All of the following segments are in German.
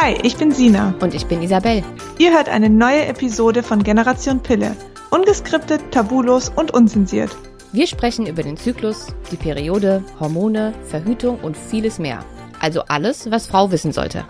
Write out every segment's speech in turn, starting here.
Hi, ich bin Sina. Und ich bin Isabel. Ihr hört eine neue Episode von Generation Pille. Ungeskriptet, tabulos und unzensiert. Wir sprechen über den Zyklus, die Periode, Hormone, Verhütung und vieles mehr. Also alles, was Frau wissen sollte.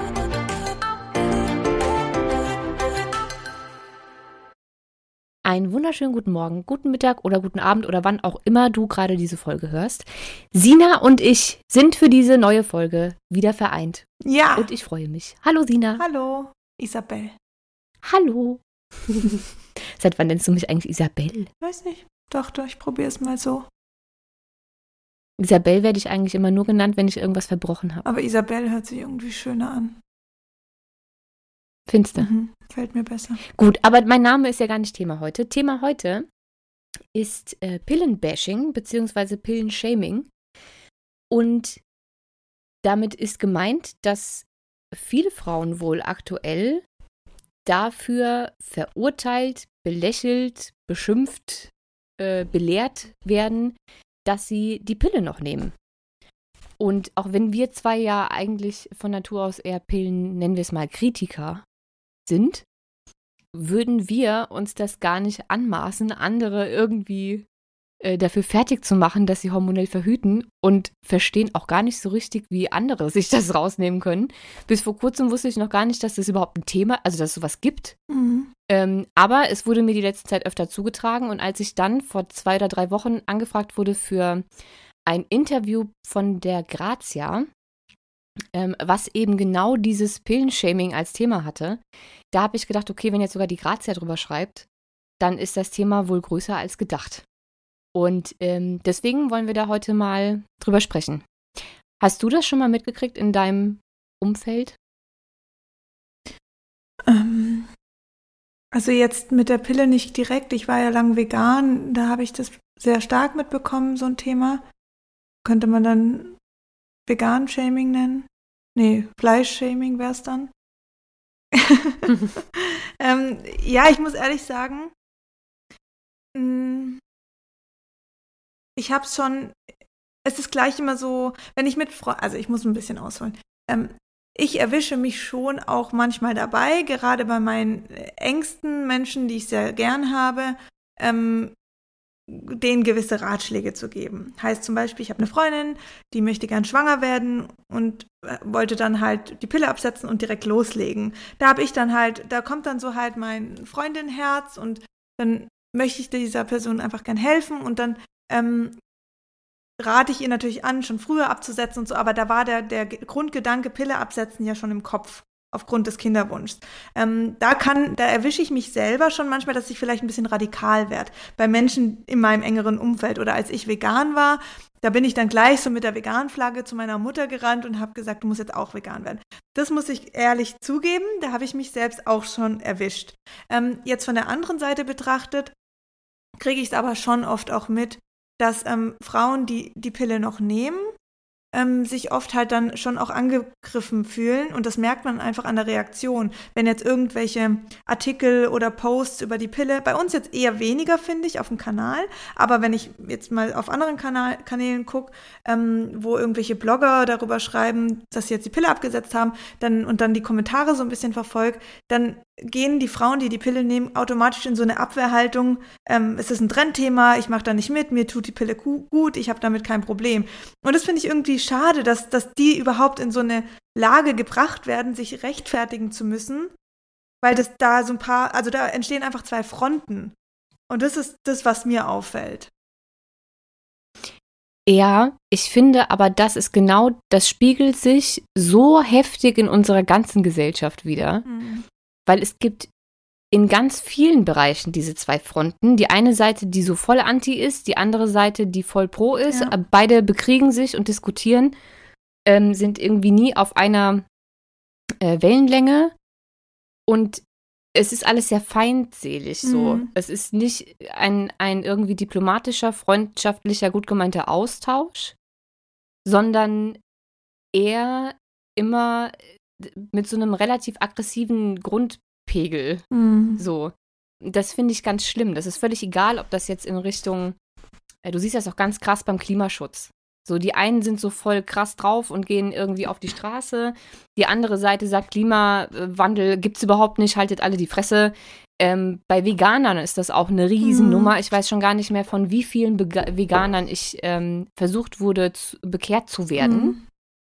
Einen wunderschönen guten Morgen, guten Mittag oder guten Abend oder wann auch immer du gerade diese Folge hörst. Sina und ich sind für diese neue Folge wieder vereint. Ja. Und ich freue mich. Hallo Sina. Hallo, Isabel. Hallo. Seit wann nennst du mich eigentlich Isabel? Weiß nicht. Doch, ich probiere es mal so. Isabel werde ich eigentlich immer nur genannt, wenn ich irgendwas verbrochen habe. Aber Isabel hört sich irgendwie schöner an. Findest du? Fällt mir besser. Gut, aber mein Name ist ja gar nicht Thema heute. Thema heute ist Pillenbashing bzw. Pillenshaming. Und damit ist gemeint, dass viele Frauen wohl aktuell dafür verurteilt, belächelt, beschimpft, belehrt werden, dass sie die Pille noch nehmen. Und auch wenn wir zwei ja eigentlich von Natur aus eher Pillen, nennen wir es mal Kritiker, sind, würden wir uns das gar nicht anmaßen, andere irgendwie dafür fertig zu machen, dass sie hormonell verhüten und verstehen auch gar nicht so richtig, wie andere sich das rausnehmen können. Bis vor kurzem wusste ich noch gar nicht, dass das überhaupt ein Thema, also dass es sowas gibt. Aber es wurde mir die letzte Zeit öfter zugetragen und als ich dann vor 2 oder 3 Wochen angefragt wurde für ein Interview von der Grazia, was eben genau dieses Pillenshaming als Thema hatte, da habe ich gedacht, okay, wenn jetzt sogar die Grazia drüber schreibt, dann ist das Thema wohl größer als gedacht. Und deswegen wollen wir da heute mal drüber sprechen. Hast du das schon mal mitgekriegt in deinem Umfeld? Also jetzt mit der Pille nicht direkt. Ich war ja lang vegan, da habe ich das sehr stark mitbekommen, so ein Thema. Könnte man dann Vegan-Shaming nennen? Nee, Fleisch-Shaming wäre es dann. Ja, ich muss ehrlich sagen, ich habe es ist gleich immer so, wenn ich mit Freunden, also ich muss ein bisschen ausholen, ich erwische mich schon auch manchmal dabei, gerade bei meinen engsten Menschen, die ich sehr gern habe, denen gewisse Ratschläge zu geben. Heißt zum Beispiel, ich habe eine Freundin, die möchte gern schwanger werden und wollte dann halt die Pille absetzen und direkt loslegen. Da kommt dann so halt mein Freundinherz und dann möchte ich dieser Person einfach gern helfen und dann rate ich ihr natürlich an, schon früher abzusetzen und so, aber da war der Grundgedanke Pille absetzen ja schon im Kopf. Aufgrund des Kinderwunschs. Da erwische ich mich selber schon manchmal, dass ich vielleicht ein bisschen radikal werde. Bei Menschen in meinem engeren Umfeld oder als ich vegan war, da bin ich dann gleich so mit der Vegan-Flagge zu meiner Mutter gerannt und habe gesagt, du musst jetzt auch vegan werden. Das muss ich ehrlich zugeben, da habe ich mich selbst auch schon erwischt. Jetzt von der anderen Seite betrachtet, kriege ich es aber schon oft auch mit, dass Frauen, die die Pille noch nehmen, sich oft halt dann schon auch angegriffen fühlen und das merkt man einfach an der Reaktion. Wenn jetzt irgendwelche Artikel oder Posts über die Pille, bei uns jetzt eher weniger, finde ich, auf dem Kanal, aber wenn ich jetzt mal auf anderen Kanälen gucke, wo irgendwelche Blogger darüber schreiben, dass sie jetzt die Pille abgesetzt haben, und dann die Kommentare so ein bisschen verfolgt, dann gehen die Frauen, die die Pille nehmen, automatisch in so eine Abwehrhaltung, es ist ein Trendthema, ich mache da nicht mit, mir tut die Pille gut, ich habe damit kein Problem. Und das finde ich irgendwie schade, dass die überhaupt in so eine Lage gebracht werden, sich rechtfertigen zu müssen, weil das da so da entstehen einfach 2 Fronten. Und das ist das, was mir auffällt. Ja, ich finde aber, das spiegelt sich so heftig in unserer ganzen Gesellschaft wider. Weil es gibt in ganz vielen Bereichen diese 2 Fronten. Die eine Seite, die so voll anti ist, die andere Seite, die voll pro ist. Ja. Beide bekriegen sich und diskutieren, sind irgendwie nie auf einer Wellenlänge. Und es ist alles sehr feindselig so. Es ist nicht ein irgendwie diplomatischer, freundschaftlicher, gut gemeinter Austausch, sondern eher immer mit so einem relativ aggressiven Grundpegel. So. Das finde ich ganz schlimm. Das ist völlig egal, ob das jetzt in Richtung, du siehst das auch ganz krass beim Klimaschutz. So, die einen sind so voll krass drauf und gehen irgendwie auf die Straße. Die andere Seite sagt, Klimawandel gibt's überhaupt nicht, haltet alle die Fresse. Bei Veganern ist das auch eine Riesennummer. Ich weiß schon gar nicht mehr, von wie vielen Veganern ich versucht wurde, bekehrt zu werden.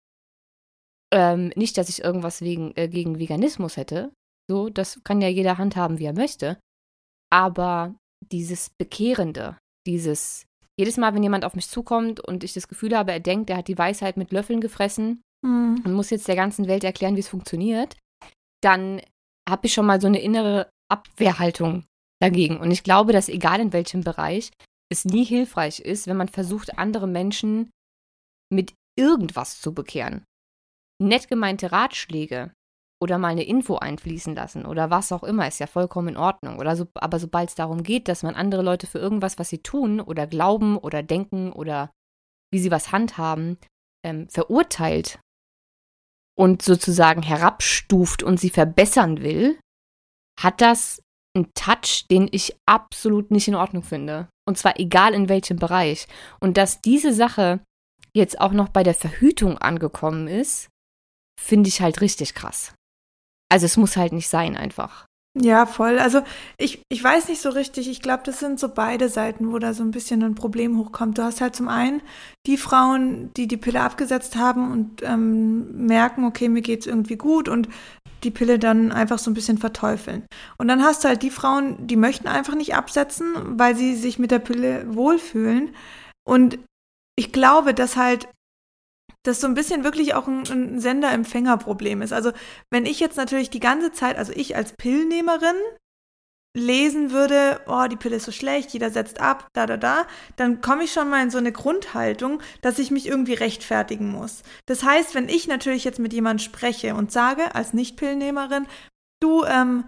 Nicht, dass ich irgendwas gegen Veganismus hätte. So, das kann ja jeder handhaben, wie er möchte. Aber dieses Bekehrende, jedes Mal, wenn jemand auf mich zukommt und ich das Gefühl habe, er denkt, er hat die Weisheit mit Löffeln gefressen und muss jetzt der ganzen Welt erklären, wie es funktioniert, dann habe ich schon mal so eine innere Abwehrhaltung dagegen. Und ich glaube, dass egal in welchem Bereich es nie hilfreich ist, wenn man versucht, andere Menschen mit irgendwas zu bekehren. Nett gemeinte Ratschläge oder mal eine Info einfließen lassen oder was auch immer, ist ja vollkommen in Ordnung. Aber sobald es darum geht, dass man andere Leute für irgendwas, was sie tun oder glauben oder denken oder wie sie was handhaben, verurteilt und sozusagen herabstuft und sie verbessern will, hat das einen Touch, den ich absolut nicht in Ordnung finde. Und zwar egal in welchem Bereich. Und dass diese Sache jetzt auch noch bei der Verhütung angekommen ist, finde ich halt richtig krass. Also es muss halt nicht sein einfach. Ja, voll. Also ich weiß nicht so richtig. Ich glaube, das sind so beide Seiten, wo da so ein bisschen ein Problem hochkommt. Du hast halt zum einen die Frauen, die die Pille abgesetzt haben und merken, okay, mir geht's irgendwie gut und die Pille dann einfach so ein bisschen verteufeln. Und dann hast du halt die Frauen, die möchten einfach nicht absetzen, weil sie sich mit der Pille wohlfühlen. Und ich glaube, dass halt das so ein bisschen wirklich auch ein Sender-Empfänger-Problem ist. Also wenn ich jetzt natürlich die ganze Zeit, also ich als Pillennehmerin lesen würde, oh, die Pille ist so schlecht, jeder setzt ab, dann komme ich schon mal in so eine Grundhaltung, dass ich mich irgendwie rechtfertigen muss. Das heißt, wenn ich natürlich jetzt mit jemandem spreche und sage, als Nicht-Pillennehmerin, du,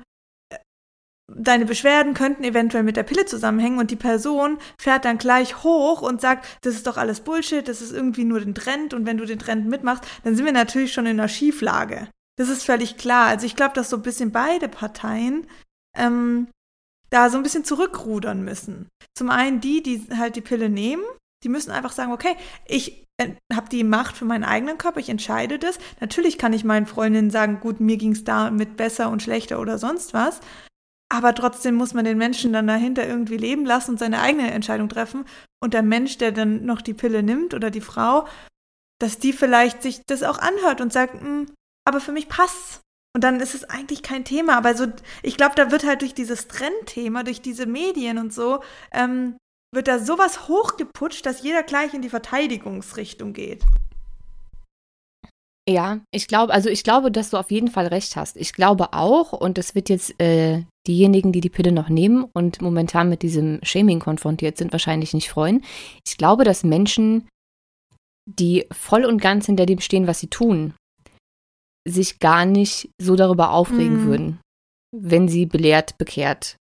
deine Beschwerden könnten eventuell mit der Pille zusammenhängen und die Person fährt dann gleich hoch und sagt, das ist doch alles Bullshit, das ist irgendwie nur den Trend und wenn du den Trend mitmachst, dann sind wir natürlich schon in einer Schieflage. Das ist völlig klar. Also ich glaube, dass so ein bisschen beide Parteien da so ein bisschen zurückrudern müssen. Zum einen die halt die Pille nehmen, die müssen einfach sagen, okay, ich habe die Macht für meinen eigenen Körper, ich entscheide das. Natürlich kann ich meinen Freundinnen sagen, gut, mir ging es damit besser und schlechter oder sonst was. Aber trotzdem muss man den Menschen dann dahinter irgendwie leben lassen und seine eigene Entscheidung treffen. Und der Mensch, der dann noch die Pille nimmt oder die Frau, dass die vielleicht sich das auch anhört und sagt, aber für mich passt's. Und dann ist es eigentlich kein Thema. Aber so, ich glaube, da wird halt durch dieses Trendthema, durch diese Medien und so, wird da sowas hochgeputscht, dass jeder gleich in die Verteidigungsrichtung geht. Ja, ich glaube, dass du auf jeden Fall recht hast. Ich glaube auch, und das wird jetzt diejenigen, die die Pille noch nehmen und momentan mit diesem Shaming konfrontiert sind, wahrscheinlich nicht freuen. Ich glaube, dass Menschen, die voll und ganz hinter dem stehen, was sie tun, sich gar nicht so darüber aufregen würden, wenn sie belehrt, bekehrt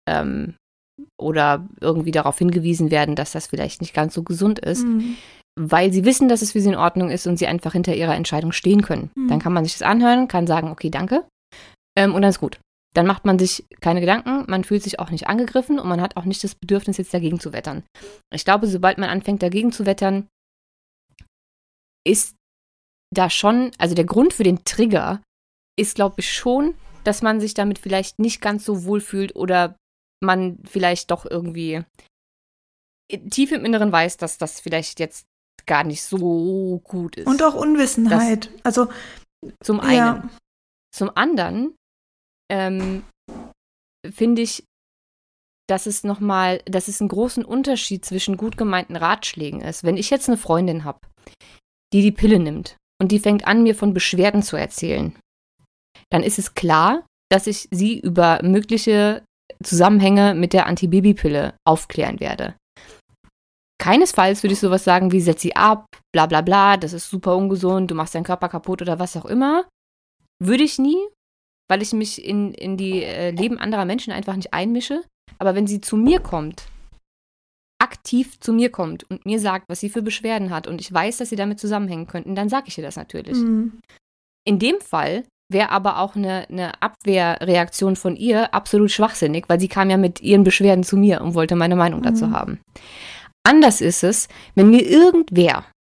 oder irgendwie darauf hingewiesen werden, dass das vielleicht nicht ganz so gesund ist. Weil sie wissen, dass es für sie in Ordnung ist und sie einfach hinter ihrer Entscheidung stehen können. Dann kann man sich das anhören, kann sagen, okay, danke, und dann ist gut. Dann macht man sich keine Gedanken, man fühlt sich auch nicht angegriffen und man hat auch nicht das Bedürfnis, jetzt dagegen zu wettern. Ich glaube, sobald man anfängt, dagegen zu wettern, ist da schon, also der Grund für den Trigger ist, glaube ich, schon, dass man sich damit vielleicht nicht ganz so wohl fühlt oder man vielleicht doch irgendwie tief im Inneren weiß, dass das vielleicht jetzt gar nicht so gut ist. Und auch Unwissenheit. Also zum einen. Ja. Zum anderen finde ich, dass es einen großen Unterschied zwischen gut gemeinten Ratschlägen ist. Wenn ich jetzt eine Freundin habe, die Pille nimmt und die fängt an, mir von Beschwerden zu erzählen, dann ist es klar, dass ich sie über mögliche Zusammenhänge mit der Antibabypille aufklären werde. Keinesfalls würde ich sowas sagen wie, setz sie ab, bla bla bla, das ist super ungesund, du machst deinen Körper kaputt oder was auch immer. Würde ich nie, weil ich mich in die Leben anderer Menschen einfach nicht einmische. Aber wenn sie zu mir kommt, aktiv zu mir kommt und mir sagt, was sie für Beschwerden hat und ich weiß, dass sie damit zusammenhängen könnten, dann sage ich ihr das natürlich. In dem Fall wäre aber auch eine Abwehrreaktion von ihr absolut schwachsinnig, weil sie kam ja mit ihren Beschwerden zu mir und wollte meine Meinung dazu haben. Anders ist es, wenn mir irgendwer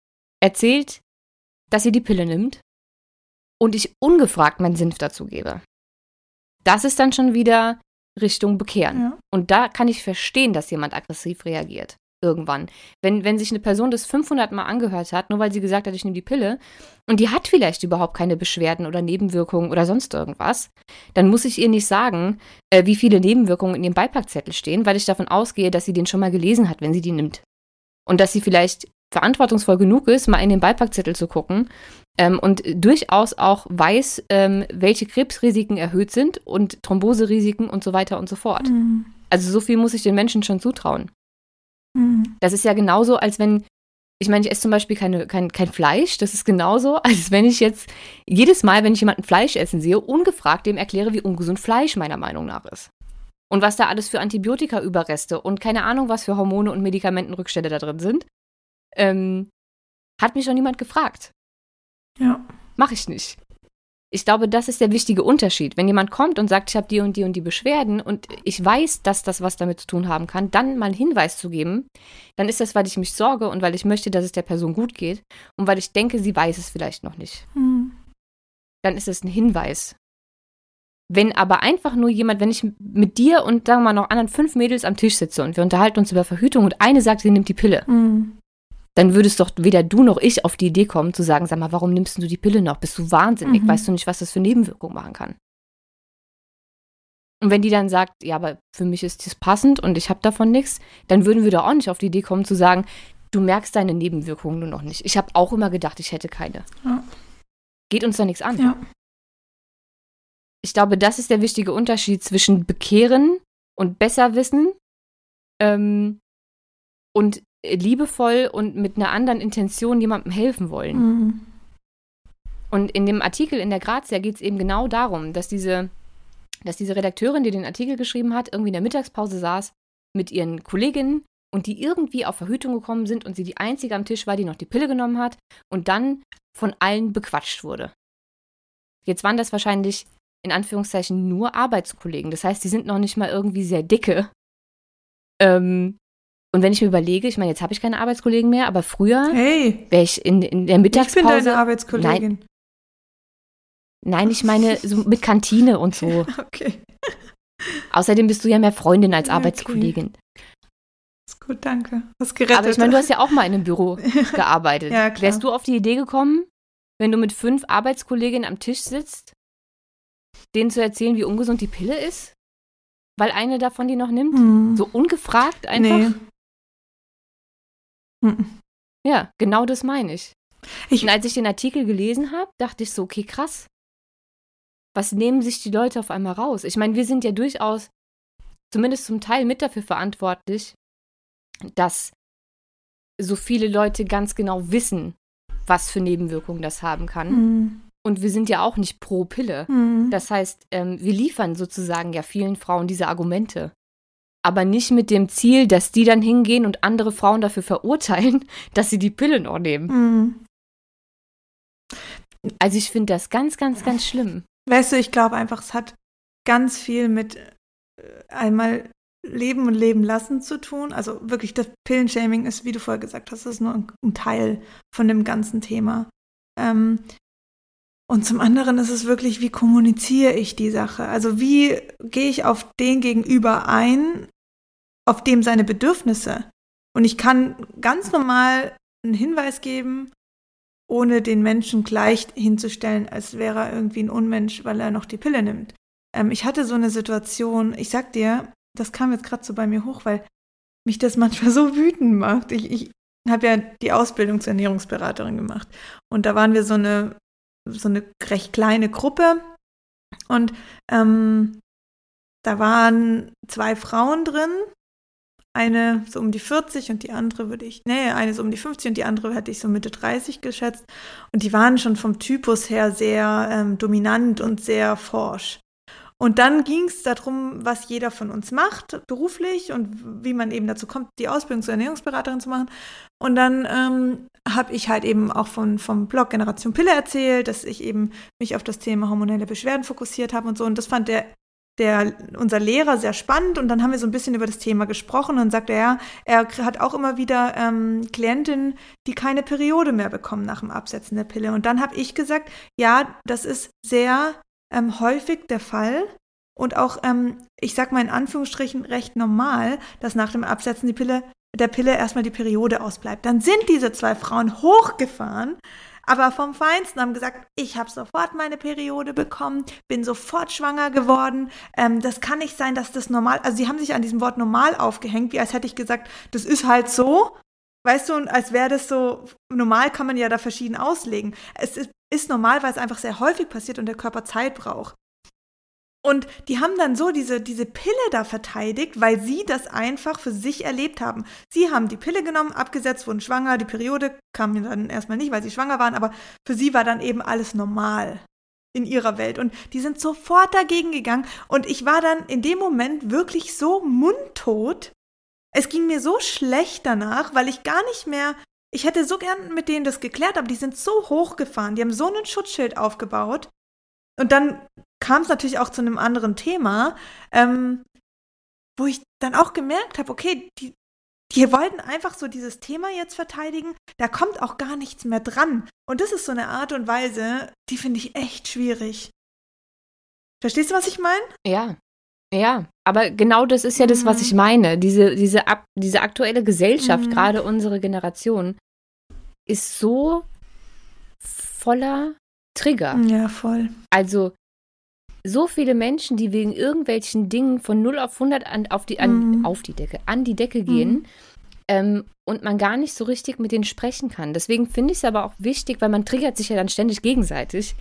erzählt, dass sie die Pille nimmt und ich ungefragt meinen Senf dazu gebe. Das ist dann schon wieder Richtung Bekehren. Ja. Und da kann ich verstehen, dass jemand aggressiv reagiert. Irgendwann. Wenn sich eine Person das 500 Mal angehört hat, nur weil sie gesagt hat, ich nehme die Pille, und die hat vielleicht überhaupt keine Beschwerden oder Nebenwirkungen oder sonst irgendwas, dann muss ich ihr nicht sagen, wie viele Nebenwirkungen in ihrem Beipackzettel stehen, weil ich davon ausgehe, dass sie den schon mal gelesen hat, wenn sie die nimmt. Und dass sie vielleicht verantwortungsvoll genug ist, mal in den Beipackzettel zu gucken und durchaus auch weiß, welche Krebsrisiken erhöht sind und Thromboserisiken und so weiter und so fort. Mhm. Also so viel muss ich den Menschen schon zutrauen. Mhm. Das ist ja genauso, als wenn, ich meine, ich esse zum Beispiel kein Fleisch, das ist genauso, als wenn ich jetzt jedes Mal, wenn ich jemanden Fleisch essen sehe, ungefragt dem erkläre, wie ungesund Fleisch meiner Meinung nach ist. Und was da alles für Antibiotika-Überreste und keine Ahnung, was für Hormone und Medikamentenrückstände da drin sind, hat mich noch niemand gefragt. Ja. Mache ich nicht. Ich glaube, das ist der wichtige Unterschied. Wenn jemand kommt und sagt, ich habe die und die Beschwerden und ich weiß, dass das was damit zu tun haben kann, dann mal einen Hinweis zu geben, dann ist das, weil ich mich sorge und weil ich möchte, dass es der Person gut geht und weil ich denke, sie weiß es vielleicht noch nicht. Mhm. Dann ist es ein Hinweis. Wenn aber einfach nur jemand, wenn ich mit dir und sagen wir mal noch anderen 5 Mädels am Tisch sitze und wir unterhalten uns über Verhütung und eine sagt, sie nimmt die Pille, Mhm. dann würdest doch weder du noch ich auf die Idee kommen, zu sagen, sag mal, warum nimmst du die Pille noch? Bist du wahnsinnig? Mhm. Weißt du nicht, was das für Nebenwirkungen machen kann? Und wenn die dann sagt, ja, aber für mich ist das passend und ich habe davon nichts, dann würden wir doch auch nicht auf die Idee kommen, zu sagen, du merkst deine Nebenwirkungen nur noch nicht. Ich habe auch immer gedacht, ich hätte keine. Ja. Geht uns da nichts an. Ja. Ich glaube, das ist der wichtige Unterschied zwischen Bekehren und Besserwissen und liebevoll und mit einer anderen Intention jemandem helfen wollen. Mhm. Und in dem Artikel in der Grazia geht es eben genau darum, dass diese Redakteurin, die den Artikel geschrieben hat, irgendwie in der Mittagspause saß mit ihren Kolleginnen und die irgendwie auf Verhütung gekommen sind und sie die einzige am Tisch war, die noch die Pille genommen hat und dann von allen bequatscht wurde. Jetzt waren das wahrscheinlich in Anführungszeichen nur Arbeitskollegen. Das heißt, die sind noch nicht mal irgendwie sehr dicke. Und wenn ich mir überlege, ich meine, jetzt habe ich keine Arbeitskollegen mehr, aber früher wäre ich in der Mittagspause. Ich bin deine Arbeitskollegin. Nein, ich meine so mit Kantine und so. Okay. Außerdem bist du ja mehr Freundin als Arbeitskollegin. Ist gut, danke. Hast gerettet. Aber ich meine, du hast ja auch mal in einem Büro gearbeitet. Ja, klar. Wärst du auf die Idee gekommen, wenn du mit 5 Arbeitskolleginnen am Tisch sitzt, denen zu erzählen, wie ungesund die Pille ist? Weil eine davon die noch nimmt? Mhm. So ungefragt einfach? Nee. Mhm. Ja, genau das meine ich. Und als ich den Artikel gelesen habe, dachte ich so, okay, krass. Was nehmen sich die Leute auf einmal raus? Ich meine, wir sind ja durchaus, zumindest zum Teil mit dafür verantwortlich, dass so viele Leute ganz genau wissen, was für Nebenwirkungen das haben kann. Mhm. Und wir sind ja auch nicht pro Pille. Mhm. Das heißt, wir liefern sozusagen ja vielen Frauen diese Argumente. Aber nicht mit dem Ziel, dass die dann hingehen und andere Frauen dafür verurteilen, dass sie die Pille noch nehmen. Mhm. Also ich finde das ganz, ganz, ganz schlimm. Weißt du, ich glaube einfach, es hat ganz viel mit einmal Leben und Leben lassen zu tun. Also wirklich, das Pillenshaming ist, wie du vorher gesagt hast, das ist nur ein Teil von dem ganzen Thema. Und zum anderen ist es wirklich, wie kommuniziere ich die Sache? Also wie gehe ich auf den Gegenüber ein, auf dem seine Bedürfnisse? Und ich kann ganz normal einen Hinweis geben, ohne den Menschen gleich hinzustellen, als wäre er irgendwie ein Unmensch, weil er noch die Pille nimmt. Ich hatte so eine Situation, ich sag dir, das kam jetzt gerade so bei mir hoch, weil mich das manchmal so wütend macht. Ich habe ja die Ausbildung zur Ernährungsberaterin gemacht und da waren wir so eine recht kleine Gruppe und da waren 2 Frauen drin, eine so um die 40 und die andere eine so um die 50 und die andere hätte ich so Mitte 30 geschätzt und die waren schon vom Typus her sehr dominant und sehr forsch. Und dann ging es darum, was jeder von uns macht, beruflich und wie man eben dazu kommt, die Ausbildung zur Ernährungsberaterin zu machen. Und dann habe ich halt eben auch vom Blog Generation Pille erzählt, dass ich eben mich auf das Thema hormonelle Beschwerden fokussiert habe und so. Und das fand der unser Lehrer sehr spannend und dann haben wir so ein bisschen über das Thema gesprochen und sagte er hat auch immer wieder Klientinnen, die keine Periode mehr bekommen nach dem Absetzen der Pille. Und dann habe ich gesagt, ja, das ist sehr häufig der Fall und auch, ich sag mal in Anführungsstrichen, recht normal, dass nach dem Absetzen der Pille erstmal die Periode ausbleibt. Dann sind diese 2 Frauen hochgefahren, aber vom Feinsten, haben gesagt, ich habe sofort meine Periode bekommen, bin sofort schwanger geworden. Das kann nicht sein, dass das normal, also sie haben sich an diesem Wort normal aufgehängt, wie als hätte ich gesagt, das ist halt so, weißt du, und als wäre das so, normal kann man ja da verschieden auslegen. Es ist normal, weil es einfach sehr häufig passiert und der Körper Zeit braucht. Und die haben dann so diese Pille da verteidigt, weil sie das einfach für sich erlebt haben. Sie haben die Pille genommen, abgesetzt, wurden schwanger, die Periode kam mir dann erstmal nicht, weil sie schwanger waren, aber für sie war dann eben alles normal in ihrer Welt. Und die sind sofort dagegen gegangen und ich war dann in dem Moment wirklich so mundtot. Es ging mir so schlecht danach, weil ich gar nicht mehr, ich hätte so gern mit denen das geklärt, aber die sind so hochgefahren, die haben so ein Schutzschild aufgebaut. Und dann kam es natürlich auch zu einem anderen Thema, wo ich dann auch gemerkt habe, okay, die wollten einfach so dieses Thema jetzt verteidigen, da kommt auch gar nichts mehr dran. Und das ist so eine Art und Weise, die finde ich echt schwierig. Verstehst du, was ich meine? Ja, aber genau das ist ja das, was ich meine. Diese aktuelle Gesellschaft, gerade unsere Generation, ist so voller Trigger. Ja, voll. Also so viele Menschen, die wegen irgendwelchen Dingen von 0 auf 100 an die Decke gehen und man gar nicht so richtig mit denen sprechen kann. Deswegen finde ich es aber auch wichtig, weil man triggert sich ja dann ständig gegenseitig,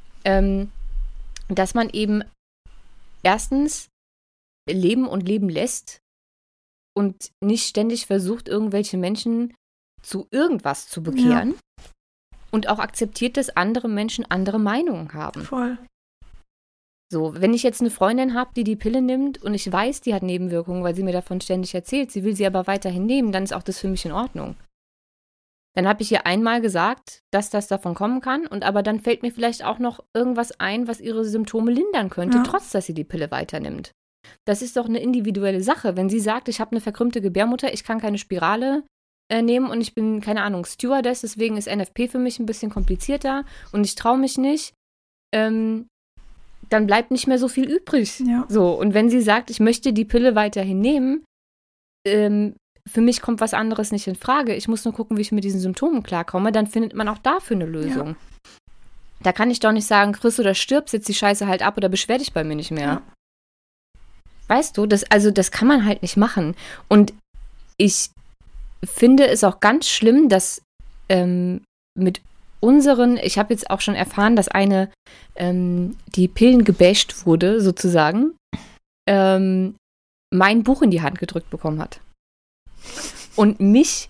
dass man eben erstens leben und leben lässt und nicht ständig versucht, irgendwelche Menschen zu irgendwas zu bekehren. Ja. Und auch akzeptiert, dass andere Menschen andere Meinungen haben. Voll. So, wenn ich jetzt eine Freundin habe, die Pille nimmt und ich weiß, die hat Nebenwirkungen, weil sie mir davon ständig erzählt, sie will sie aber weiterhin nehmen, dann ist auch das für mich in Ordnung. Dann habe ich ihr einmal gesagt, dass das davon kommen kann und aber dann fällt mir vielleicht auch noch irgendwas ein, was ihre Symptome lindern könnte, trotz dass sie die Pille weiternimmt. Das ist doch eine individuelle Sache. Wenn sie sagt, ich habe eine verkrümmte Gebärmutter, ich kann keine Spirale nehmen und ich bin, keine Ahnung, Stewardess, deswegen ist NFP für mich ein bisschen komplizierter und ich traue mich nicht, dann bleibt nicht mehr so viel übrig. Ja. So, und wenn sie sagt, ich möchte die Pille weiterhin nehmen, für mich kommt was anderes nicht in Frage, ich muss nur gucken, wie ich mit diesen Symptomen klarkomme, dann findet man auch dafür eine Lösung. Ja. Da kann ich doch nicht sagen, friss oder stirb, setz die Scheiße halt ab oder beschwer dich bei mir nicht mehr. Ja. Weißt du, das kann man halt nicht machen. Und ich finde es auch ganz schlimm, dass mit ich habe jetzt auch schon erfahren, dass eine, die Pillen gebasht wurde, sozusagen, mein Buch in die Hand gedrückt bekommen hat. Und mich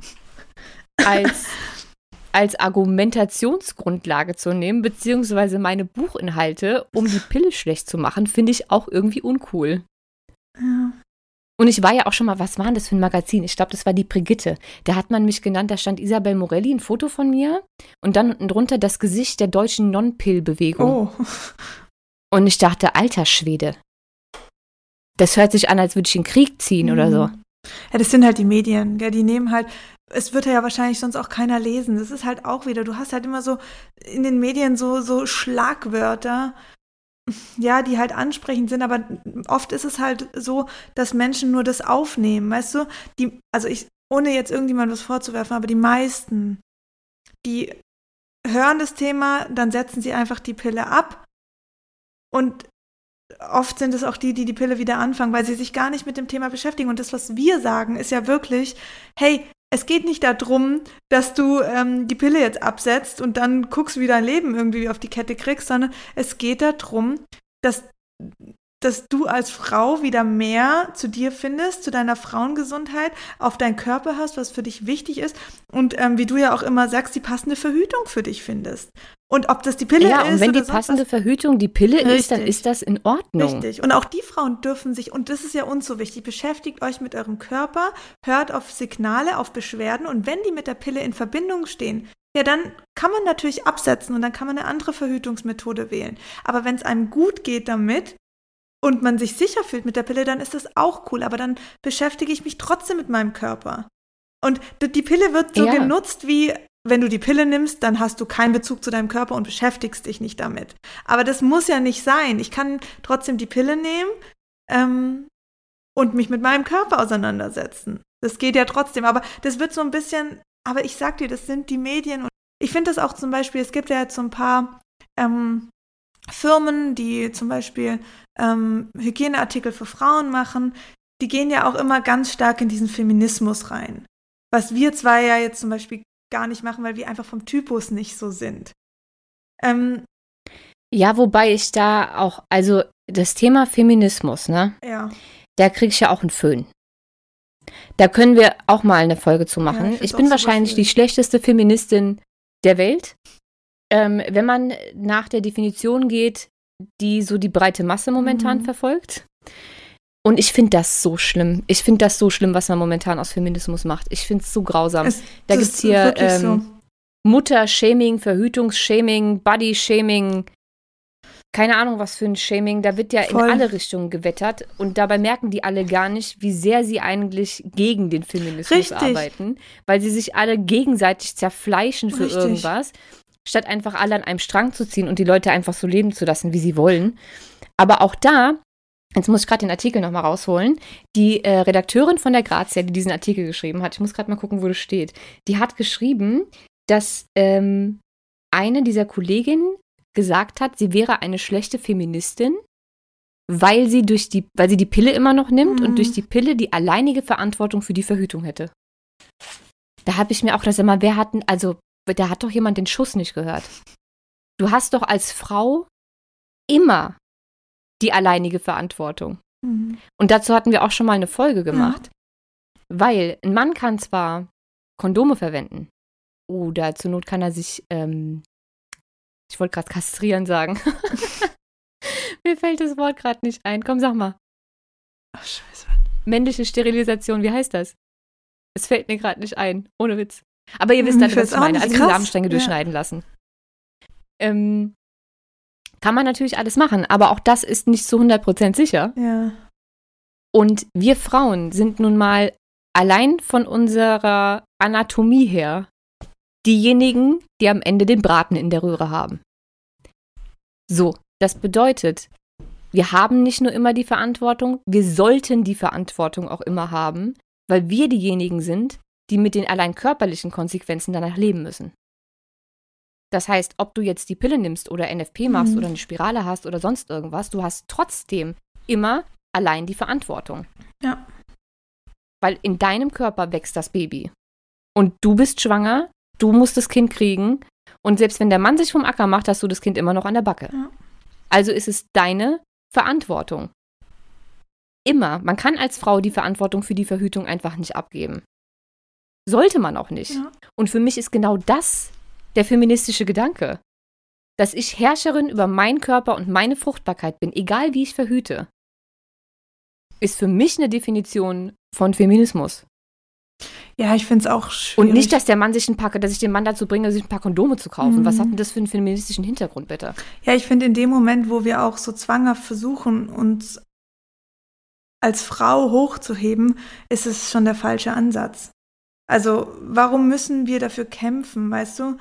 als Argumentationsgrundlage zu nehmen, beziehungsweise meine Buchinhalte, um die Pille schlecht zu machen, finde ich auch irgendwie uncool. Ja. Und ich war ja auch schon mal, was war denn das für ein Magazin? Ich glaube, das war die Brigitte. Da hat man mich genannt, da stand Isabel Morelli, ein Foto von mir und dann unten drunter das Gesicht der deutschen Non-Pill-Bewegung. Oh. Und ich dachte, alter Schwede, das hört sich an, als würde ich in den Krieg ziehen oder so. Ja, das sind halt die Medien, gell? Die nehmen halt, es wird ja wahrscheinlich sonst auch keiner lesen. Das ist halt auch wieder, du hast halt immer so in den Medien so Schlagwörter, ja, die halt ansprechend sind, aber oft ist es halt so, dass Menschen nur das aufnehmen, weißt du? Ohne jetzt irgendjemand was vorzuwerfen, aber die meisten, die hören das Thema, dann setzen sie einfach die Pille ab und oft sind es auch die Pille wieder anfangen, weil sie sich gar nicht mit dem Thema beschäftigen. Und das, was wir sagen, ist ja wirklich, hey, es geht nicht darum, dass du die Pille jetzt absetzt und dann guckst, wie dein Leben irgendwie auf die Kette kriegst, sondern es geht darum, dass du als Frau wieder mehr zu dir findest, zu deiner Frauengesundheit, auf deinen Körper hast, was für dich wichtig ist und wie du ja auch immer sagst, die passende Verhütung für dich findest. Und ob das die Pille ist oder Ja, und wenn die passende Verhütung die Pille ist, dann ist das in Ordnung. Richtig. Und auch die Frauen dürfen sich, und das ist ja uns so wichtig, beschäftigt euch mit eurem Körper, hört auf Signale, auf Beschwerden und wenn die mit der Pille in Verbindung stehen, ja, dann kann man natürlich absetzen und dann kann man eine andere Verhütungsmethode wählen. Aber wenn es einem gut geht damit, und man sich sicher fühlt mit der Pille, dann ist das auch cool. Aber dann beschäftige ich mich trotzdem mit meinem Körper. Und die Pille wird so genutzt wie, wenn du die Pille nimmst, dann hast du keinen Bezug zu deinem Körper und beschäftigst dich nicht damit. Aber das muss ja nicht sein. Ich kann trotzdem die Pille nehmen und mich mit meinem Körper auseinandersetzen. Das geht ja trotzdem. Aber das wird so ein bisschen, aber ich sag dir, das sind die Medien. Und ich finde das auch zum Beispiel, es gibt ja jetzt so ein paar Firmen, die zum Beispiel Hygieneartikel für Frauen machen, die gehen ja auch immer ganz stark in diesen Feminismus rein. Was wir zwar ja jetzt zum Beispiel gar nicht machen, weil wir einfach vom Typus nicht so sind. Ja, wobei ich da auch, also das Thema Feminismus, ne? Ja. Da kriege ich ja auch einen Föhn. Da können wir auch mal eine Folge zu machen. Ich bin wahrscheinlich die schlechteste Feministin der Welt. Wenn man nach der Definition geht, die so die breite Masse momentan verfolgt. Und ich finde das so schlimm. Ich finde das so schlimm, was man momentan aus Feminismus macht. Ich finde es so grausam. Da gibt es hier Mutter-Shaming, Verhütungs-Shaming, Body-Shaming, keine Ahnung, was für ein Shaming. Da wird ja in alle Richtungen gewettert. Und dabei merken die alle gar nicht, wie sehr sie eigentlich gegen den Feminismus arbeiten. Weil sie sich alle gegenseitig zerfleischen für irgendwas, statt einfach alle an einem Strang zu ziehen und die Leute einfach so leben zu lassen, wie sie wollen. Aber auch da, jetzt muss ich gerade den Artikel nochmal rausholen, die Redakteurin von der Grazia, die diesen Artikel geschrieben hat, ich muss gerade mal gucken, wo das steht, die hat geschrieben, dass eine dieser Kolleginnen gesagt hat, sie wäre eine schlechte Feministin, weil sie die Pille immer noch nimmt und durch die Pille die alleinige Verantwortung für die Verhütung hätte. Da habe ich mir auch das immer, da hat doch jemand den Schuss nicht gehört. Du hast doch als Frau immer die alleinige Verantwortung. Und dazu hatten wir auch schon mal eine Folge gemacht, weil ein Mann kann zwar Kondome verwenden oder zur Not kann er sich ich wollte gerade kastrieren sagen. Mir fällt das Wort gerade nicht ein. Komm, sag mal. Ach, scheiße. Männliche Sterilisation, wie heißt das? Es fällt mir gerade nicht ein. Ohne Witz. Aber ihr wisst halt, was ich meine. Also die Samenstränge durchschneiden lassen. Kann man natürlich alles machen, aber auch das ist nicht zu 100% sicher. Ja. Und wir Frauen sind nun mal allein von unserer Anatomie her diejenigen, die am Ende den Braten in der Röhre haben. So, das bedeutet, wir haben nicht nur immer die Verantwortung, wir sollten die Verantwortung auch immer haben, weil wir diejenigen sind, die mit den allein körperlichen Konsequenzen danach leben müssen. Das heißt, ob du jetzt die Pille nimmst oder NFP machst oder eine Spirale hast oder sonst irgendwas, du hast trotzdem immer allein die Verantwortung. Ja. Weil in deinem Körper wächst das Baby. Und du bist schwanger, du musst das Kind kriegen und selbst wenn der Mann sich vom Acker macht, hast du das Kind immer noch an der Backe. Ja. Also ist es deine Verantwortung. Immer. Man kann als Frau die Verantwortung für die Verhütung einfach nicht abgeben. Sollte man auch nicht. Ja. Und für mich ist genau das der feministische Gedanke. Dass ich Herrscherin über meinen Körper und meine Fruchtbarkeit bin, egal wie ich verhüte, ist für mich eine Definition von Feminismus. Ja, ich finde es auch schwierig. Und nicht, dass ich den Mann dazu bringe, sich ein paar Kondome zu kaufen. Was hat denn das für einen feministischen Hintergrund, bitte? Ja, ich finde in dem Moment, wo wir auch so zwanghaft versuchen, uns als Frau hochzuheben, ist es schon der falsche Ansatz. Also, warum müssen wir dafür kämpfen, weißt du?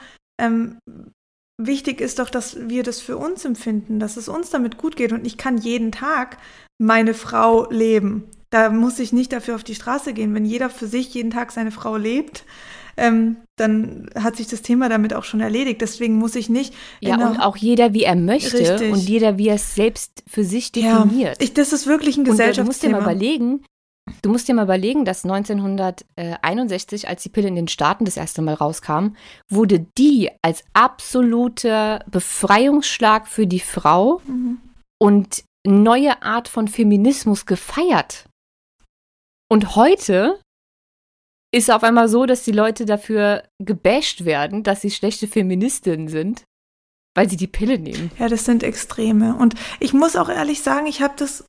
Wichtig ist doch, dass wir das für uns empfinden, dass es uns damit gut geht. Und ich kann jeden Tag meine Frau leben. Da muss ich nicht dafür auf die Straße gehen. Wenn jeder für sich jeden Tag seine Frau lebt, dann hat sich das Thema damit auch schon erledigt. Deswegen muss ich nicht. Ja, und auch jeder, wie er möchte. Richtig. Und jeder, wie er es selbst für sich definiert. Ja, das ist wirklich ein Gesellschaftsthema. Du musst dir mal überlegen, dass 1961, als die Pille in den Staaten das erste Mal rauskam, wurde die als absoluter Befreiungsschlag für die Frau und neue Art von Feminismus gefeiert. Und heute ist auf einmal so, dass die Leute dafür gebasht werden, dass sie schlechte Feministinnen sind, weil sie die Pille nehmen. Ja, das sind Extreme. Und ich muss auch ehrlich sagen, ich habe das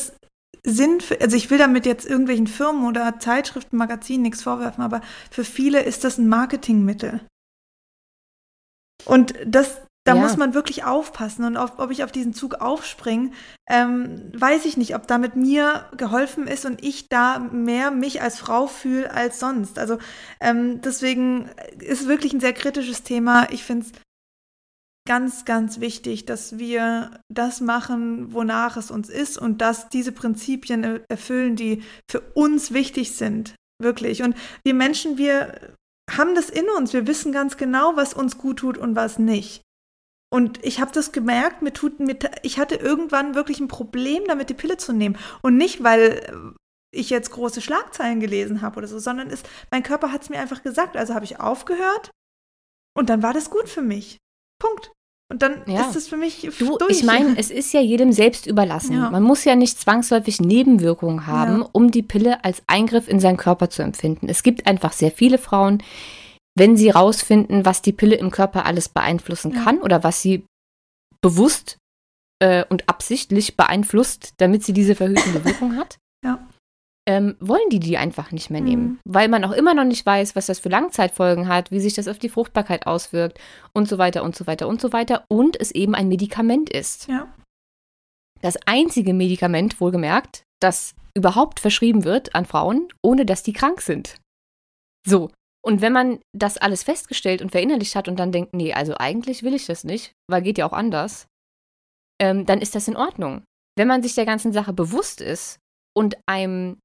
also ich will damit jetzt irgendwelchen Firmen oder Zeitschriften, Magazinen nichts vorwerfen, aber für viele ist das ein Marketingmittel. Und das Da muss man wirklich aufpassen. Und ob ich auf diesen Zug aufspringe, weiß ich nicht, ob damit mir geholfen ist und ich da mehr mich als Frau fühle als sonst. Also deswegen ist es wirklich ein sehr kritisches Thema. Ich finde es ganz, ganz wichtig, dass wir das machen, wonach es uns ist und dass diese Prinzipien erfüllen, die für uns wichtig sind. Wirklich. Und wir Menschen, wir haben das in uns. Wir wissen ganz genau, was uns gut tut und was nicht. Und ich habe das gemerkt, ich hatte irgendwann wirklich ein Problem damit, die Pille zu nehmen. Und nicht, weil ich jetzt große Schlagzeilen gelesen habe oder so, sondern mein Körper hat es mir einfach gesagt. Also habe ich aufgehört und dann war das gut für mich. Punkt. Und dann ist es für mich durch. Ich meine, es ist ja jedem selbst überlassen. Ja. Man muss ja nicht zwangsläufig Nebenwirkungen haben, um die Pille als Eingriff in seinen Körper zu empfinden. Es gibt einfach sehr viele Frauen, wenn sie rausfinden, was die Pille im Körper alles beeinflussen kann oder was sie bewusst und absichtlich beeinflusst, damit sie diese verhütende Wirkung hat, wollen die einfach nicht mehr nehmen. Weil man auch immer noch nicht weiß, was das für Langzeitfolgen hat, wie sich das auf die Fruchtbarkeit auswirkt und so weiter und so weiter und so weiter. Und es eben ein Medikament ist. Ja. Das einzige Medikament, wohlgemerkt, das überhaupt verschrieben wird an Frauen, ohne dass die krank sind. So. Und wenn man das alles festgestellt und verinnerlicht hat und dann denkt, nee, also eigentlich will ich das nicht, weil geht ja auch anders, dann ist das in Ordnung. Wenn man sich der ganzen Sache bewusst ist und einem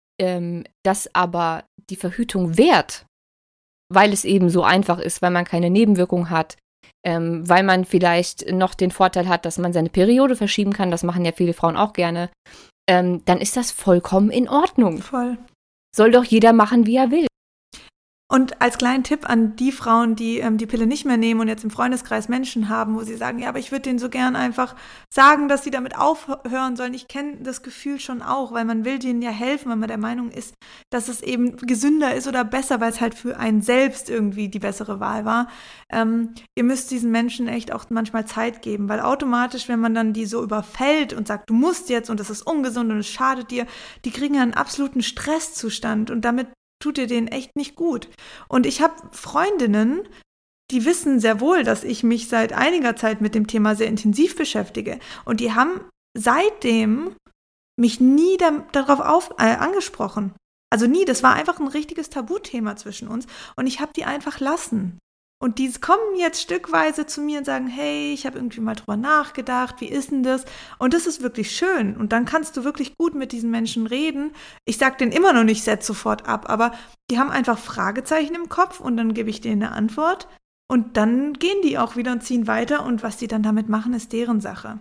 das aber die Verhütung wehrt, weil es eben so einfach ist, weil man keine Nebenwirkung hat, weil man vielleicht noch den Vorteil hat, dass man seine Periode verschieben kann, das machen ja viele Frauen auch gerne, dann ist das vollkommen in Ordnung. Voll. Soll doch jeder machen, wie er will. Und als kleinen Tipp an die Frauen, die die Pille nicht mehr nehmen und jetzt im Freundeskreis Menschen haben, wo sie sagen, ja, aber ich würde denen so gern einfach sagen, dass sie damit aufhören sollen. Ich kenne das Gefühl schon auch, weil man will denen ja helfen, wenn man der Meinung ist, dass es eben gesünder ist oder besser, weil es halt für einen selbst irgendwie die bessere Wahl war. Ihr müsst diesen Menschen echt auch manchmal Zeit geben, weil automatisch, wenn man dann die so überfällt und sagt, du musst jetzt und das ist ungesund und es schadet dir, die kriegen ja einen absoluten Stresszustand und damit tut ihr denen echt nicht gut. Und ich habe Freundinnen, die wissen sehr wohl, dass ich mich seit einiger Zeit mit dem Thema sehr intensiv beschäftige. Und die haben seitdem mich nie darauf angesprochen. Also nie, das war einfach ein richtiges Tabuthema zwischen uns. Und ich habe die einfach lassen. Und die kommen jetzt stückweise zu mir und sagen, hey, ich habe irgendwie mal drüber nachgedacht, wie ist denn das? Und das ist wirklich schön. Und dann kannst du wirklich gut mit diesen Menschen reden. Ich sage denen immer noch nicht, setz sofort ab, aber die haben einfach Fragezeichen im Kopf und dann gebe ich denen eine Antwort. Und dann gehen die auch wieder und ziehen weiter. Und was die dann damit machen, ist deren Sache.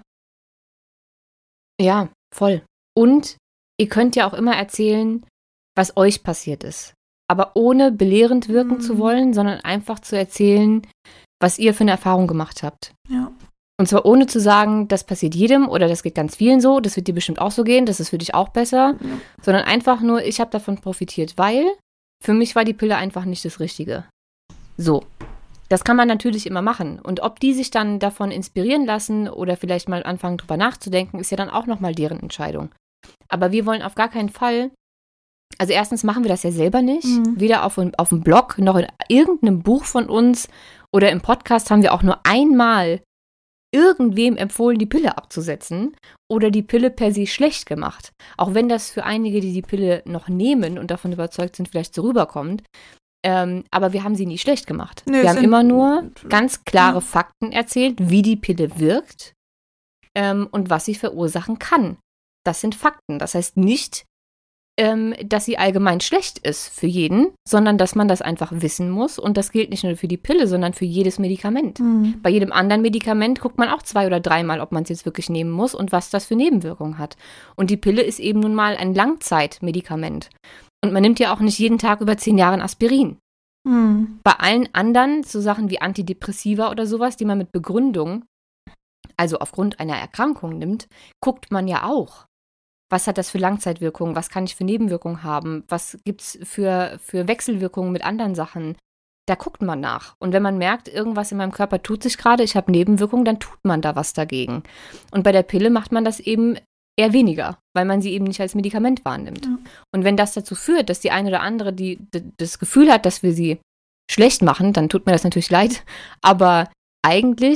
Ja, voll. Und ihr könnt ja auch immer erzählen, was euch passiert ist. Aber ohne belehrend wirken zu wollen, sondern einfach zu erzählen, was ihr für eine Erfahrung gemacht habt. Ja. Und zwar ohne zu sagen, das passiert jedem oder das geht ganz vielen so, das wird dir bestimmt auch so gehen, das ist für dich auch besser, sondern einfach nur, ich habe davon profitiert, weil für mich war die Pille einfach nicht das Richtige. So. Das kann man natürlich immer machen. Und ob die sich dann davon inspirieren lassen oder vielleicht mal anfangen, drüber nachzudenken, ist ja dann auch nochmal deren Entscheidung. Aber wir wollen auf gar keinen Fall. Also erstens machen wir das ja selber nicht, weder auf dem Blog noch in irgendeinem Buch von uns oder im Podcast haben wir auch nur einmal irgendwem empfohlen, die Pille abzusetzen oder die Pille per se schlecht gemacht. Auch wenn das für einige, die die Pille noch nehmen und davon überzeugt sind, vielleicht so rüberkommt. Aber wir haben sie nie schlecht gemacht. Nö, wir haben immer nur ganz klare Fakten erzählt, wie die Pille wirkt und was sie verursachen kann. Das sind Fakten. Das heißt nicht, dass sie allgemein schlecht ist für jeden, sondern dass man das einfach wissen muss. Und das gilt nicht nur für die Pille, sondern für jedes Medikament. Bei jedem anderen Medikament guckt man auch 2 oder 3 Mal, ob man es jetzt wirklich nehmen muss und was das für Nebenwirkungen hat. Und die Pille ist eben nun mal ein Langzeitmedikament. Und man nimmt ja auch nicht jeden Tag über 10 Jahre ein Aspirin. Bei allen anderen, so Sachen wie Antidepressiva oder sowas, die man mit Begründung, also aufgrund einer Erkrankung nimmt, guckt man ja auch. Was hat das für Langzeitwirkungen? Was kann ich für Nebenwirkungen haben? Was gibt es für Wechselwirkungen mit anderen Sachen? Da guckt man nach. Und wenn man merkt, irgendwas in meinem Körper tut sich gerade, ich habe Nebenwirkungen, dann tut man da was dagegen. Und bei der Pille macht man das eben eher weniger, weil man sie eben nicht als Medikament wahrnimmt. Ja. Und wenn das dazu führt, dass die eine oder andere, die das Gefühl hat, dass wir sie schlecht machen, dann tut mir das natürlich leid. Aber eigentlich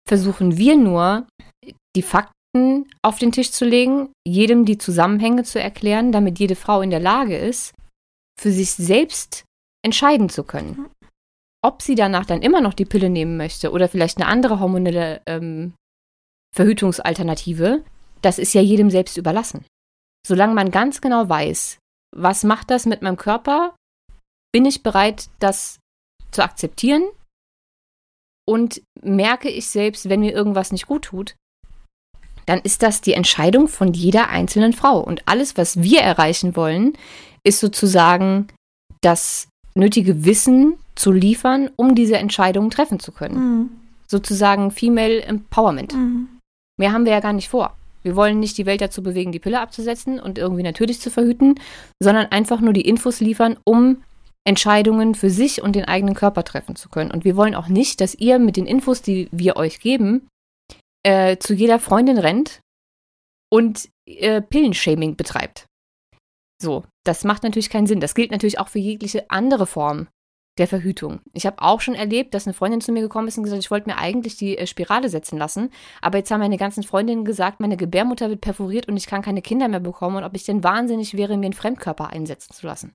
versuchen wir nur, die Fakten auf den Tisch zu legen, jedem die Zusammenhänge zu erklären, damit jede Frau in der Lage ist, für sich selbst entscheiden zu können. Ob sie danach dann immer noch die Pille nehmen möchte oder vielleicht eine andere hormonelle Verhütungsalternative, das ist ja jedem selbst überlassen. Solange man ganz genau weiß, was macht das mit meinem Körper, bin ich bereit, das zu akzeptieren und merke ich selbst, wenn mir irgendwas nicht gut tut, dann ist das die Entscheidung von jeder einzelnen Frau. Und alles, was wir erreichen wollen, ist sozusagen das nötige Wissen zu liefern, um diese Entscheidungen treffen zu können. Mhm. Sozusagen Female Empowerment. Mhm. Mehr haben wir ja gar nicht vor. Wir wollen nicht die Welt dazu bewegen, die Pille abzusetzen und irgendwie natürlich zu verhüten, sondern einfach nur die Infos liefern, um Entscheidungen für sich und den eigenen Körper treffen zu können. Und wir wollen auch nicht, dass ihr mit den Infos, die wir euch geben, zu jeder Freundin rennt und Pillenshaming betreibt. So, das macht natürlich keinen Sinn. Das gilt natürlich auch für jegliche andere Form der Verhütung. Ich habe auch schon erlebt, dass eine Freundin zu mir gekommen ist und gesagt, ich wollte mir eigentlich die Spirale setzen lassen, aber jetzt haben meine ganzen Freundinnen gesagt, meine Gebärmutter wird perforiert und ich kann keine Kinder mehr bekommen und ob ich denn wahnsinnig wäre, mir einen Fremdkörper einsetzen zu lassen.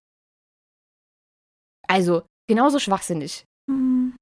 Also, genauso schwachsinnig. Mhm.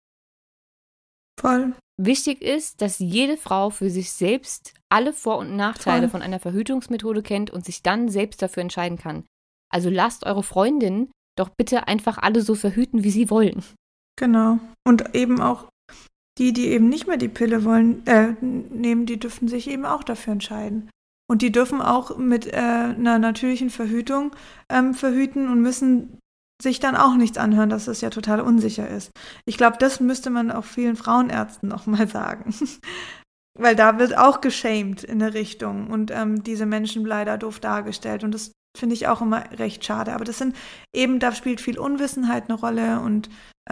Voll. Wichtig ist, dass jede Frau für sich selbst alle Vor- und Nachteile von einer Verhütungsmethode kennt und sich dann selbst dafür entscheiden kann. Also lasst eure Freundinnen doch bitte einfach alle so verhüten, wie sie wollen. Genau. Und eben auch die eben nicht mehr die Pille wollen, nehmen, die dürfen sich eben auch dafür entscheiden. Und die dürfen auch mit einer natürlichen Verhütung verhüten und müssen sich dann auch nichts anhören, dass es ja total unsicher ist. Ich glaube, das müsste man auch vielen Frauenärzten nochmal sagen. Weil da wird auch geschämt in der Richtung und diese Menschen leider doof dargestellt. Und das finde ich auch immer recht schade. Aber das sind eben, da spielt viel Unwissenheit eine Rolle und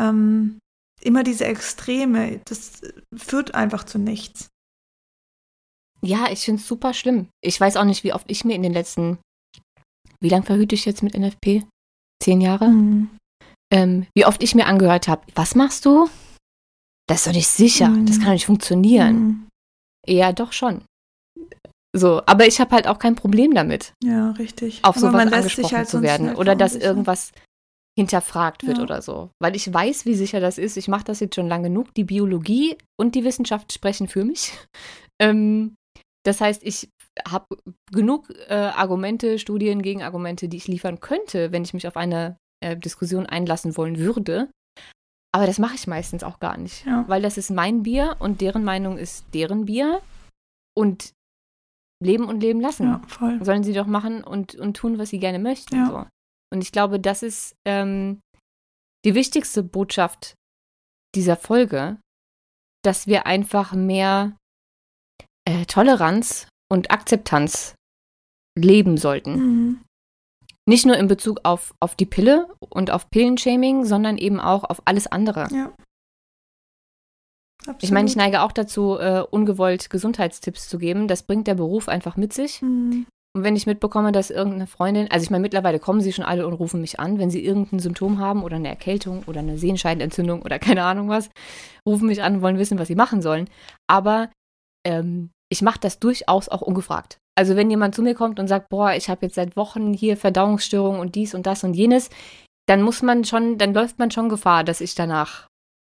immer diese Extreme, das führt einfach zu nichts. Ja, ich finde es super schlimm. Ich weiß auch nicht, wie oft ich mir in den letzten, wie lange verhüte ich jetzt mit NFP? 10 Jahre? Mhm. Wie oft ich mir angehört habe, was machst du? Das ist doch nicht sicher, das kann doch nicht funktionieren. Mhm. Ja, doch schon. So, aber ich habe halt auch kein Problem damit, Ja, richtig. auf Aber sowas man lässt angesprochen sich halt zu sonst werden schnell oder dass verunsichern. irgendwas hinterfragt wird Ja. oder so. Weil ich weiß, wie sicher das ist. Ich mache das jetzt schon lang genug. Die Biologie und die Wissenschaft sprechen für mich. Das heißt, ich habe genug Argumente, Studien, Gegenargumente, die ich liefern könnte, wenn ich mich auf eine Diskussion einlassen wollen würde. Aber das mache ich meistens auch gar nicht. Ja. Weil das ist mein Bier und deren Meinung ist deren Bier. Und leben und leben lassen. Ja, voll. Sollen sie doch machen und tun, was sie gerne möchten. Ja. So. Und ich glaube, das ist die wichtigste Botschaft dieser Folge, dass wir einfach mehr Toleranz und Akzeptanz leben sollten. Mhm. Nicht nur in Bezug auf die Pille und auf Pillenshaming, sondern eben auch auf alles andere. Ja. Absolut. Ich meine, ich neige auch dazu, ungewollt Gesundheitstipps zu geben. Das bringt der Beruf einfach mit sich. Mhm. Und wenn ich mitbekomme, dass irgendeine Freundin, also ich meine, mittlerweile kommen sie schon alle und rufen mich an, wenn sie irgendein Symptom haben oder eine Erkältung oder eine Sehenscheidenentzündung oder keine Ahnung was, rufen mich an und wollen wissen, was sie machen sollen. Aber ich mache das durchaus auch ungefragt. Also wenn jemand zu mir kommt und sagt, boah, ich habe jetzt seit Wochen hier Verdauungsstörungen und dies und das und jenes, dann läuft man schon Gefahr, dass ich danach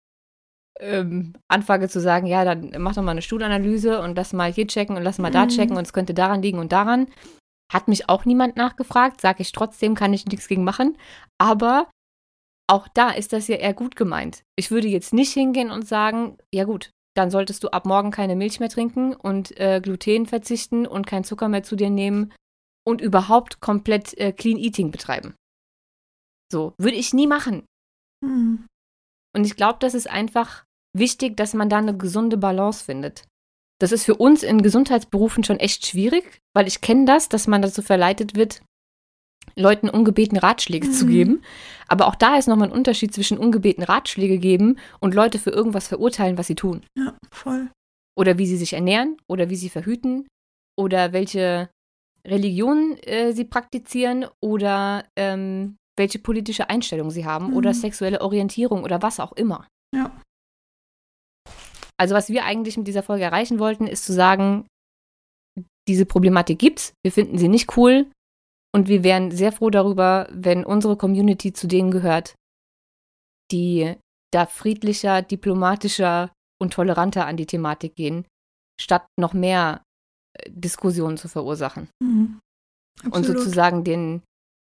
anfange zu sagen, ja, dann mach doch mal eine Stuhlanalyse und lass mal hier checken und lass mal da checken und es könnte daran liegen und daran. Hat mich auch niemand nachgefragt, sage ich trotzdem, kann ich nichts gegen machen. Aber auch da ist das ja eher gut gemeint. Ich würde jetzt nicht hingehen und sagen, ja gut, dann solltest du ab morgen keine Milch mehr trinken und Gluten verzichten und keinen Zucker mehr zu dir nehmen und überhaupt komplett Clean Eating betreiben. So, würde ich nie machen. Mhm. Und ich glaube, das ist einfach wichtig, dass man da eine gesunde Balance findet. Das ist für uns in Gesundheitsberufen schon echt schwierig, weil ich kenne das, dass man dazu verleitet wird, Leuten ungebeten Ratschläge zu geben. Aber auch da ist nochmal ein Unterschied zwischen ungebeten Ratschläge geben und Leute für irgendwas verurteilen, was sie tun. Ja, voll. Oder wie sie sich ernähren oder wie sie verhüten oder welche Religion sie praktizieren oder welche politische Einstellung sie haben oder sexuelle Orientierung oder was auch immer. Ja. Also was wir eigentlich mit dieser Folge erreichen wollten, ist zu sagen, diese Problematik gibt's, wir finden sie nicht cool und wir wären sehr froh darüber, wenn unsere Community zu denen gehört, die da friedlicher, diplomatischer und toleranter an die Thematik gehen, statt noch mehr Diskussionen zu verursachen. Mhm. Und sozusagen den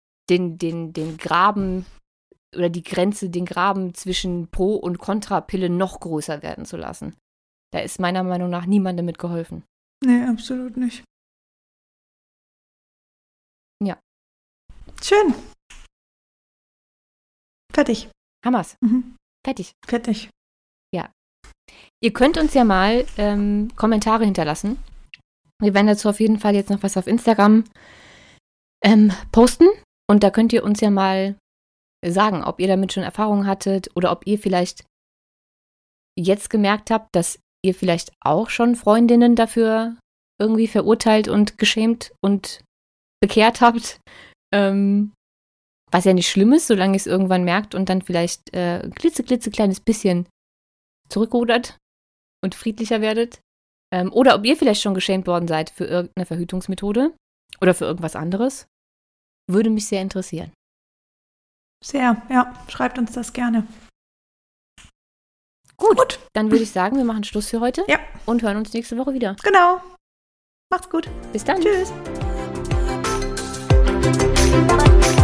Graben oder die Grenze, den Graben zwischen Pro- und Kontrapille noch größer werden zu lassen. Da ist meiner Meinung nach niemandem mit geholfen. Nee, absolut nicht. Ja. Schön. Fertig. Hammers. Mhm. Fertig. Fertig. Ja. Ihr könnt uns ja mal Kommentare hinterlassen. Wir werden dazu auf jeden Fall jetzt noch was auf Instagram posten. Und da könnt ihr uns ja mal sagen, ob ihr damit schon Erfahrungen hattet oder ob ihr vielleicht jetzt gemerkt habt, dass ihr vielleicht auch schon Freundinnen dafür irgendwie verurteilt und geschämt und bekehrt habt. Was ja nicht schlimm ist, solange ihr es irgendwann merkt und dann vielleicht ein klitzekleines bisschen zurückrudert und friedlicher werdet. Oder ob ihr vielleicht schon geschämt worden seid für irgendeine Verhütungsmethode oder für irgendwas anderes. Würde mich sehr interessieren. Sehr, ja. Schreibt uns das gerne. Gut. Dann würde ich sagen, wir machen Schluss für heute. Ja. Und hören uns nächste Woche wieder. Genau. Macht's gut. Bis dann. Tschüss.